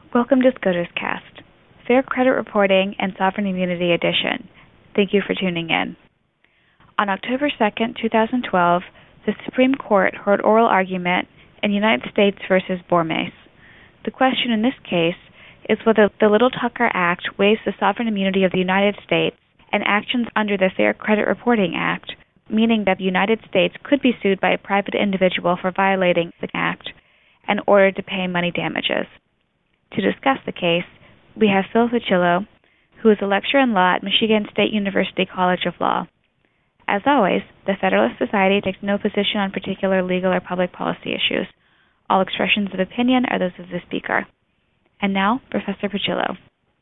Welcome to SCOTUS Cast, Fair Credit Reporting and Sovereign Immunity Edition. Thank you for tuning in. On October 2, 2012, the Supreme Court heard oral argument in United States v. Bormes. The question in this case is whether the Little-Tucker Act waives the sovereign immunity of the United States and actions under the Fair Credit Reporting Act, meaning that the United States could be sued by a private individual for violating the Act and ordered to pay money damages. To discuss the case, we have Phil Fucillo, who is a lecturer in law at Michigan State University College of Law. As always, the Federalist Society takes no position on particular legal or public policy issues. All expressions of opinion are those of the speaker. And now, Professor Fucillo.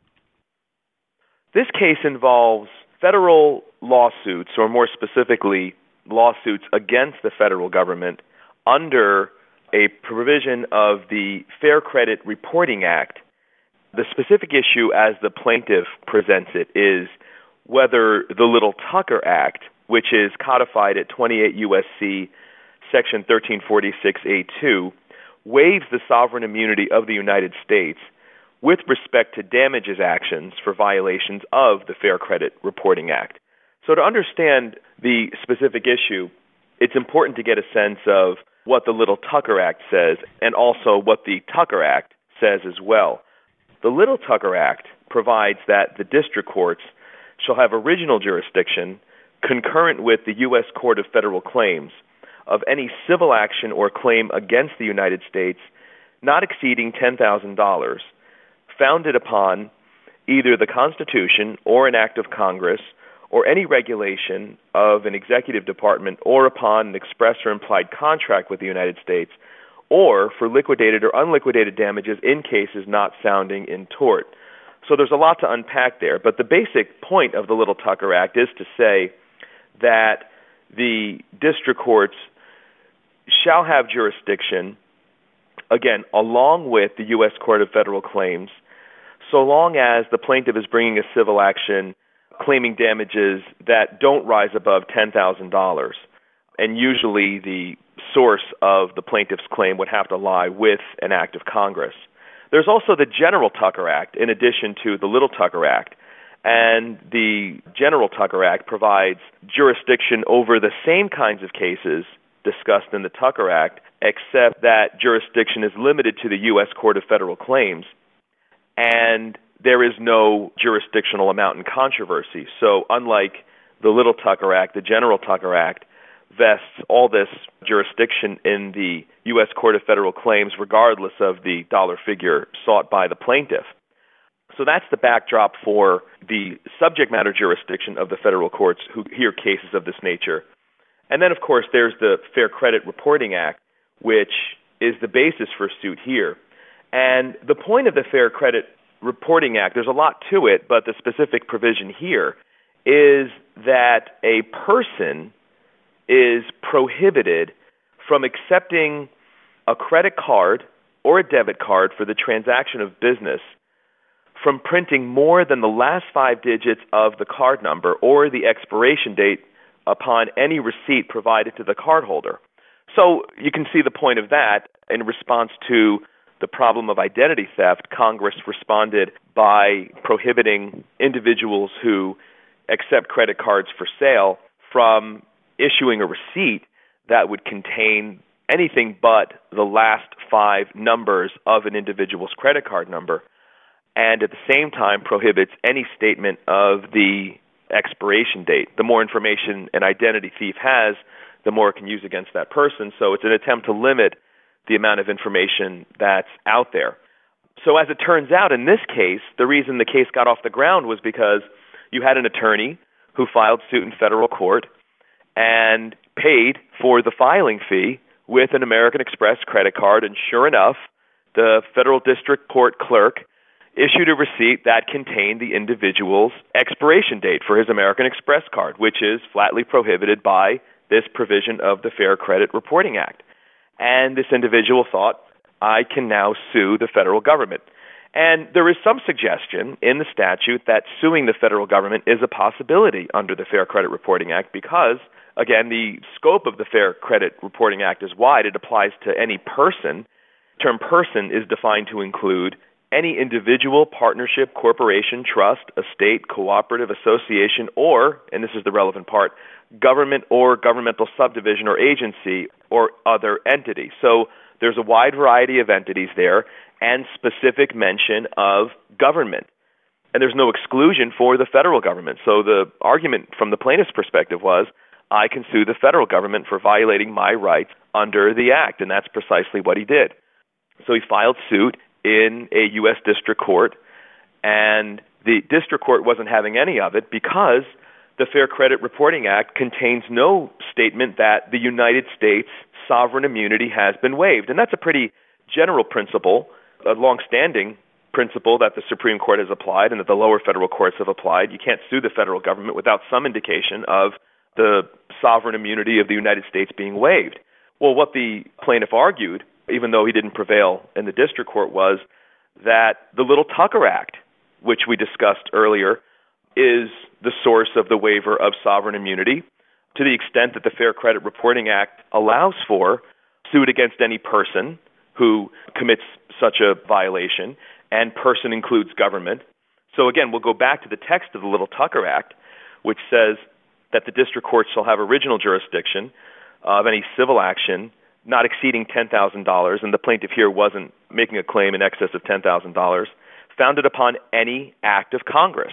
This case involves federal lawsuits, or more specifically, lawsuits against the federal government under a provision of the Fair Credit Reporting Act. The specific issue as the plaintiff presents it is whether the Little-Tucker Act, which is codified at 28 U.S.C. Section 1346A2, waives the sovereign immunity of the United States with respect to damages actions for violations of the Fair Credit Reporting Act. So to understand the specific issue, it's important to get a sense of what the Little-Tucker Act says and also what the Tucker Act says as well. The Little-Tucker Act provides that the district courts shall have original jurisdiction concurrent with the U.S. Court of Federal Claims of any civil action or claim against the United States not exceeding $10,000, founded upon either the Constitution or an act of Congress or any regulation of an executive department or upon an express or implied contract with the United States, or for liquidated or unliquidated damages in cases not sounding in tort. So there's a lot to unpack there, but the basic point of the Little-Tucker Act is to say that the district courts shall have jurisdiction, again, along with the U.S. Court of Federal Claims, so long as the plaintiff is bringing a civil action claiming damages that don't rise above $10,000. And usually the source of the plaintiff's claim would have to lie with an act of Congress. There's also the General Tucker Act, in addition to the Little Tucker Act. And the General Tucker Act provides jurisdiction over the same kinds of cases discussed in the Tucker Act, except that jurisdiction is limited to the U.S. Court of Federal Claims, and there is no jurisdictional amount in controversy. So unlike the Little Tucker Act, the General Tucker Act vests all this jurisdiction in the U.S. Court of Federal Claims regardless of the dollar figure sought by the plaintiff. So that's the backdrop for the subject matter jurisdiction of the federal courts who hear cases of this nature. And then, of course, there's the Fair Credit Reporting Act, which is the basis for suit here. And the point of the Fair Credit Reporting Act, there's a lot to it, but the specific provision here is that a person is prohibited from accepting a credit card or a debit card for the transaction of business from printing more than the last 5 digits of the card number or the expiration date upon any receipt provided to the cardholder. So you can see the point of that. In response to the problem of identity theft, Congress responded by prohibiting individuals who accept credit cards for sale from issuing a receipt that would contain anything but the last 5 numbers of an individual's credit card number, and at the same time prohibits any statement of the expiration date. The more information an identity thief has, the more it can use against that person. So it's an attempt to limit the amount of information that's out there. So as it turns out, in this case, the reason the case got off the ground was because you had an attorney who filed suit in federal court and paid for the filing fee with an American Express credit card, and sure enough, the federal district court clerk issued a receipt that contained the individual's expiration date for his American Express card, which is flatly prohibited by this provision of the Fair Credit Reporting Act. And this individual thought, I can now sue the federal government. And there is some suggestion in the statute that suing the federal government is a possibility under the Fair Credit Reporting Act because, again, the scope of the Fair Credit Reporting Act is wide. It applies to any person. The term person is defined to include any individual, partnership, corporation, trust, estate, cooperative, association, or, and this is the relevant part, government or governmental subdivision or agency or other entity. So there's a wide variety of entities there and specific mention of government. And there's no exclusion for the federal government. So the argument from the plaintiff's perspective was, I can sue the federal government for violating my rights under the Act, and that's precisely what he did. So he filed suit in a U.S. district court, and the district court wasn't having any of it because the Fair Credit Reporting Act contains no statement that the United States sovereign immunity has been waived. And that's a pretty general principle, a longstanding principle that the Supreme Court has applied and that the lower federal courts have applied. You can't sue the federal government without some indication of the sovereign immunity of the United States being waived. Well, what the plaintiff argued, even though he didn't prevail in the district court, was that the Little-Tucker Act, which we discussed earlier, is the source of the waiver of sovereign immunity to the extent that the Fair Credit Reporting Act allows for suit against any person who commits such a violation, and person includes government. So again, we'll go back to the text of the Little-Tucker Act, which says that the district court shall have original jurisdiction of any civil action not exceeding $10,000, and the plaintiff here wasn't making a claim in excess of $10,000, founded upon any act of Congress.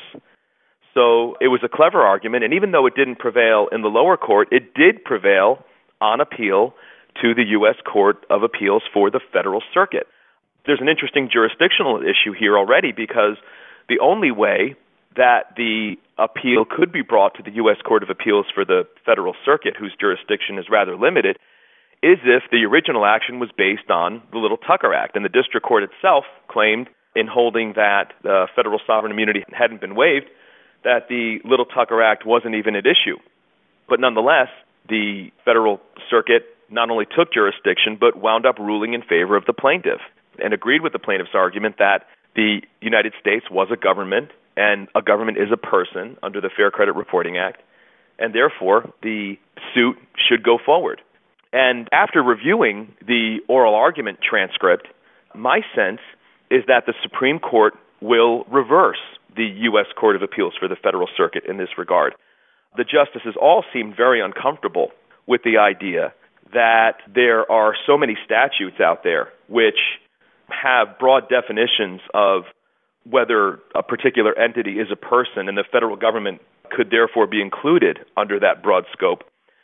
So it was a clever argument, and even though it didn't prevail in the lower court, it did prevail on appeal to the U.S. Court of Appeals for the Federal Circuit. There's an interesting jurisdictional issue here already because the only way that the appeal could be brought to the U.S. Court of Appeals for the Federal Circuit, whose jurisdiction is rather limited, is if the original action was based on the Little-Tucker Act. And the district court itself claimed in holding that federal sovereign immunity hadn't been waived, that the Little-Tucker Act wasn't even at issue. But nonetheless, the Federal Circuit not only took jurisdiction, but wound up ruling in favor of the plaintiff and agreed with the plaintiff's argument that the United States was a government, and a government is a person under the Fair Credit Reporting Act, and therefore the suit should go forward. And after reviewing the oral argument transcript, my sense is that the Supreme Court will reverse the U.S. Court of Appeals for the Federal Circuit in this regard. The justices all seem very uncomfortable with the idea that there are so many statutes out there which have broad definitions of whether a particular entity is a person, and the federal government could therefore be included under that broad scope.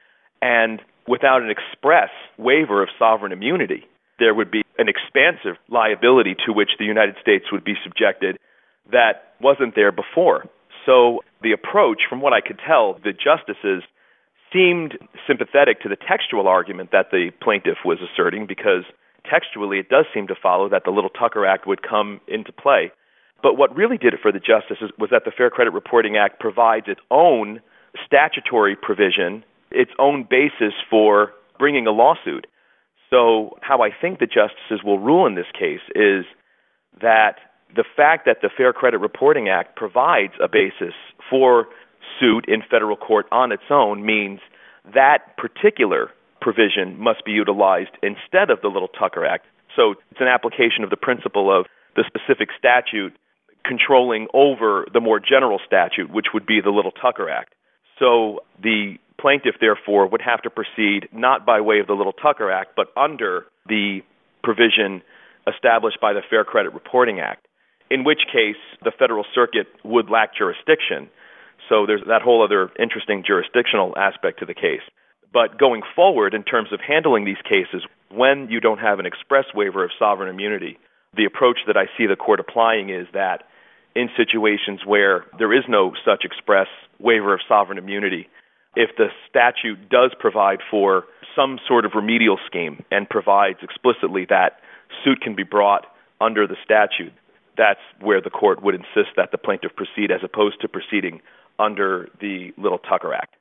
And without an express waiver of sovereign immunity, there would be an expansive liability to which the United States would be subjected that wasn't there before. So the approach, from what I could tell, the justices seemed sympathetic to the textual argument that the plaintiff was asserting, because textually it does seem to follow that the Little-Tucker Act would come into play. But what really did it for the justices was that the Fair Credit Reporting Act provides its own statutory provision, its own basis for bringing a lawsuit. So how I think the justices will rule in this case is that the fact that the Fair Credit Reporting Act provides a basis for suit in federal court on its own means that particular provision must be utilized instead of the Little-Tucker Act. So it's an application of the principle of the specific statute controlling over the more general statute, which would be the Little-Tucker Act. So the plaintiff, therefore, would have to proceed not by way of the Little-Tucker Act, but under the provision established by the Fair Credit Reporting Act, in which case the Federal Circuit would lack jurisdiction. So there's that whole other interesting jurisdictional aspect to the case. But going forward, in terms of handling these cases, when you don't have an express waiver of sovereign immunity, the approach that I see the court applying is that in situations where there is no such express waiver of sovereign immunity, if the statute does provide for some sort of remedial scheme and provides explicitly that suit can be brought under the statute, that's where the court would insist that the plaintiff proceed as opposed to proceeding under the Little-Tucker Act.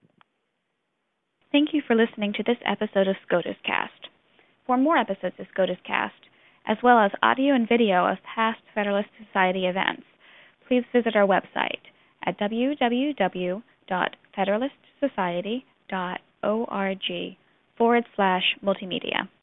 Thank you for listening to this episode of SCOTUS Cast. For more episodes of SCOTUS Cast, as well as audio and video of past Federalist Society events, please visit our website at www.federalistsociety.org/multimedia.